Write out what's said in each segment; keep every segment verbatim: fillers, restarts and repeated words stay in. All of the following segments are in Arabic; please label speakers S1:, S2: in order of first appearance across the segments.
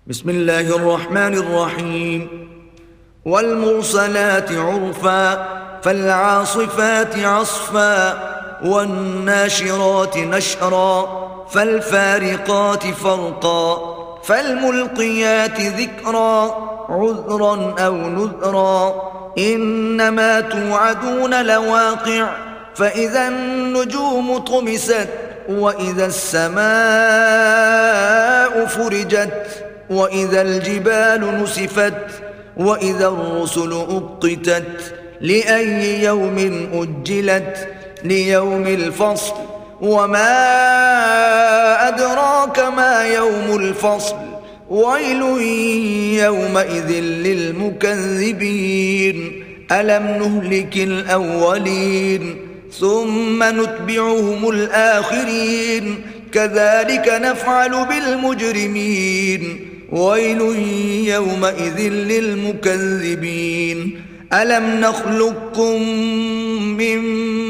S1: بسم الله الرحمن الرحيم والمرسلات عرفا فالعاصفات عصفا والناشرات نشرا فالفارقات فرقا فالملقيات ذكرا عذرا أو نذرا إنما توعدون لواقع فإذا النجوم طمست وإذا السماء فرجت وإذا الجبال نسفت وإذا الرسل أقتت لأي يوم أجلت ليوم الفصل وما أدراك ما يوم الفصل ويل يومئذ للمكذبين ألم نهلك الأولين ثم نتبعهم الآخرين كذلك نفعل بالمجرمين ويل يومئذ للمكذبين ألم نخلقكم من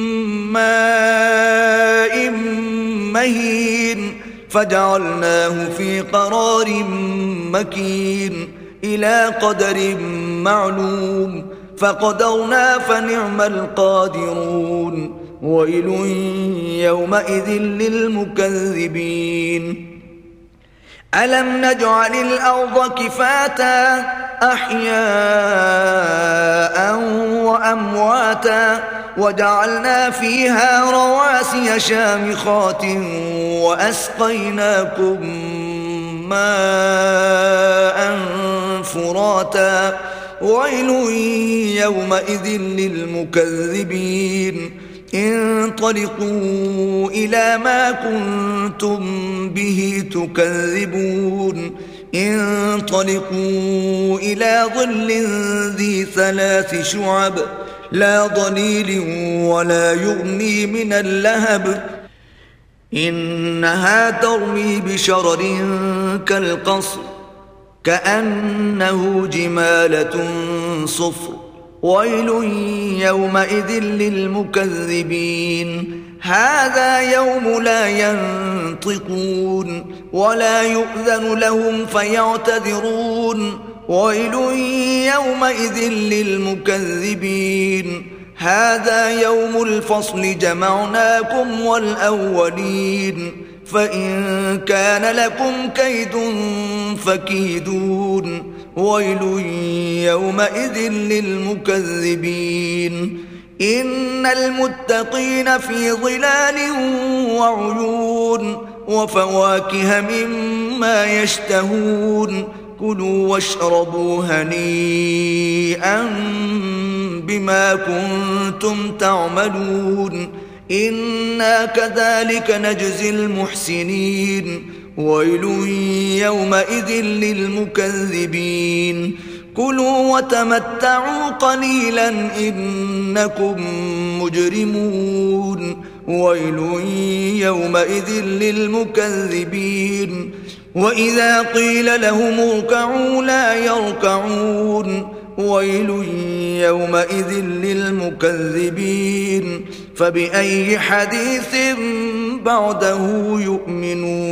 S1: ماء مهين فجعلناه في قرار مكين إلى قدر معلوم فقدرنا فنعم القادرون ويل يومئذ للمكذبين ألم نجعل الأرض كفاتا أحياء وأمواتا وجعلنا فيها رواسي شامخات وأسقيناكم ماء فراتا ويل يومئذ للمكذبين انطلقوا إلى ما كنتم به تكذبون انطلقوا إلى ظل ذي ثلاث شعب لا ظليل ولا يغني من اللهب إنها ترمي بشرر كالقصر كأنه جمالة صفر ويل يومئذ للمكذبين هذا يوم لا ينطقون ولا يؤذن لهم فيعتذرون ويل يومئذ للمكذبين هذا يوم الفصل جمعناكم والأولين فإن كان لكم كيد فكيدون ويل يومئذ للمكذبين إن المتقين في ظلال وعيون وفواكه مما يشتهون كلوا واشربوا هنيئا بما كنتم تعملون إنا كذلك نجزي المحسنين ويل يومئذ للمكذبين كلوا وتمتعوا قليلا إنكم مجرمون ويل يومئذ للمكذبين وإذا قيل لهم اركعوا لا يركعون ويل يومئذ للمكذبين فبأي حديث بعده يؤمنون